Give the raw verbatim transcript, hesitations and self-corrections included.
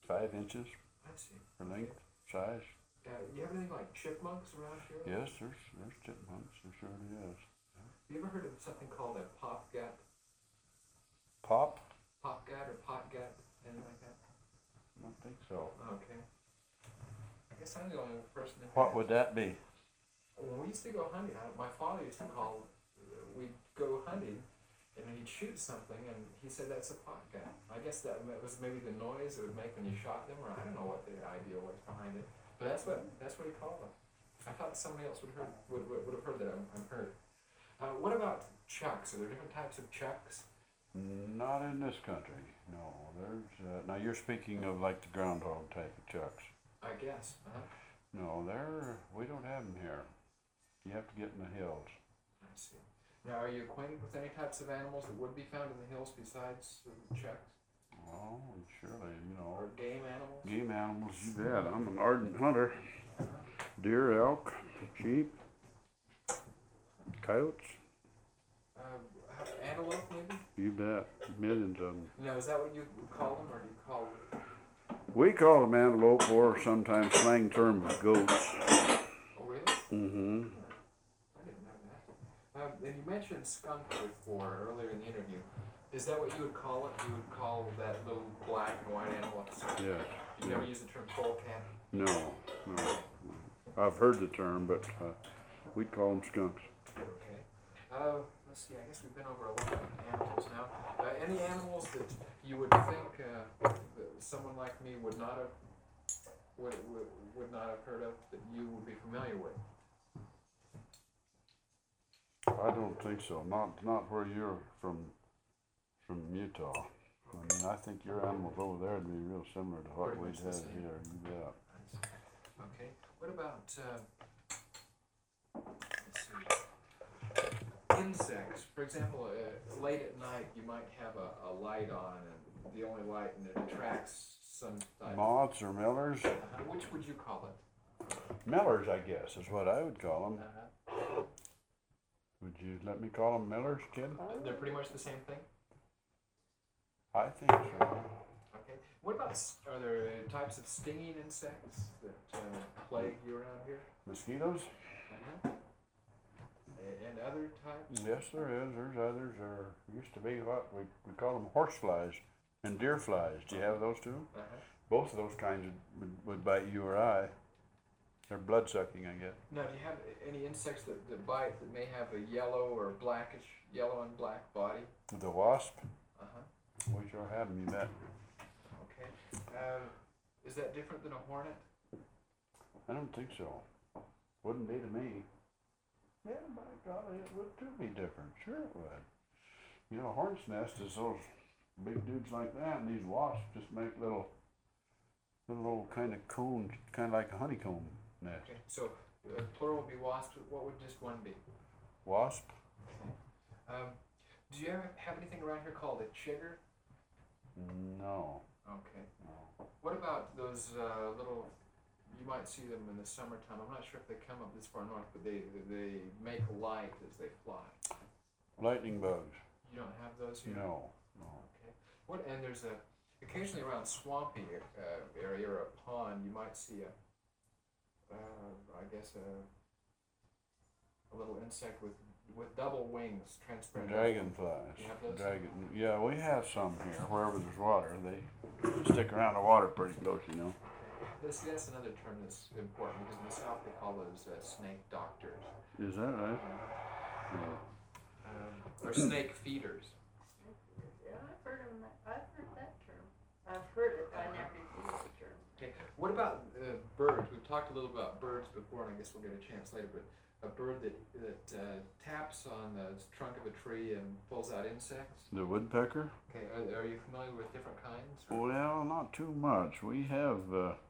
five inches I see. for length, size. Uh, you have anything like chipmunks around here? Yes, there's there's chipmunks. There surely is. Have you ever heard of something called a popgut? Pop? Popgut or potgut, anything like that? I don't think so. Okay. I guess I'm the only person that What has. would that be? When we used to go hunting, I, my father used to call, uh, we'd go hunting, and he'd shoot something, and he said that's a potgut. I guess that was maybe the noise it would make when you shot them, or I don't know what the idea was behind it. But that's what that's what he called them. I thought somebody else would heard would, would, would have heard that. I'm, I'm hurt. Uh, what about chucks? Are there different types of chucks? Not in this country. No, there's. Uh, now you're speaking of like the groundhog type of chucks. I guess. Uh-huh. No, they're. We don't have them here. You have to get in the hills. I see. Now, are you acquainted with any types of animals that would be found in the hills besides the chucks? Oh, surely, you know. Or game animals? Game animals, you bet. I'm an ardent hunter. Deer, elk, sheep, coyotes. Uh, antelope, maybe? You bet. Millions of them. Now, is that what you call them, or do you call them? We call them antelope, or sometimes slang term of goats. Oh, really? Mm-hmm. I didn't know that. Um, and you mentioned skunk before, earlier in the interview. Is that what you would call it? You would call that little black and white animal a skunk? Yes. You never use the term polecat? No, no. I've heard the term, but uh, we'd call them skunks. Okay. Uh, let's see, I guess we've been over a lot of animals now. Uh, any animals that you would think uh, that someone like me would not have would, would, would not have heard of that you would be familiar with? I don't think so. Not not where you're from, from Utah. I mean, I think your animals over there would be real similar to what Pretty we'd much the have same. here. You bet. Okay. What about uh, let's see, insects? For example, uh, late at night you might have a, a light on, and the only light, and it attracts some type. Moths or millers? Uh, which would you call it? Millers, I guess, is what I would call them. Uh-huh. Would you let me call them millers, kid? They're pretty much the same thing. I think so. Okay. What about, s- are there uh, types of stinging insects that uh, plague you around here? Mosquitoes? Uh-huh. A- And other types? Yes, there is. There's others. There used to be what we, we call them horse flies and deer flies. Do you have those too? Uh-huh. Both of those kinds would, would, would bite you or I. They're blood sucking, I guess. Now, do you have any insects that, that bite that may have a yellow or blackish, yellow and black body? The wasp? Uh-huh. We sure have them, you bet. Okay. Uh, is that different than a hornet? I don't think so. Wouldn't be to me. Yeah, by golly, it would too be different. Sure it would. You know, a hornet's nest is those big dudes like that, and these wasps just make little, little old kind of cones, kind of like a honeycomb nest. Okay. So, uh, plural would be wasp. What would just one be? Wasp? Um, do you ever have anything around here called a chigger? No. Okay. No. What about those uh, little? You might see them in the summertime. I'm not sure if they come up this far north, but they they make light as they fly. Lightning bugs? You don't have those here. No. No. Okay. What? And there's a occasionally around swampy uh, area or a pond, you might see a. Uh, I guess a. A little insect with with double wings, transparent. Dragonflies. You have those? Dragon. Yeah, we have some here. Wherever there's water, they stick around the water pretty close, you know. This, that's another term that's important because in the South they call those uh, snake doctors. Is that right? No. Um, or snake feeders. Yeah, I've heard of that. I've heard that term. I've heard it, but I never used the term. Okay. What about uh, birds? We've talked a little about birds before, and I guess we'll get a chance later. But a bird that that uh, taps on the trunk of a tree and pulls out insects. The woodpecker? Okay. Are, are you familiar with different kinds? Or? Well, not too much. We have uh,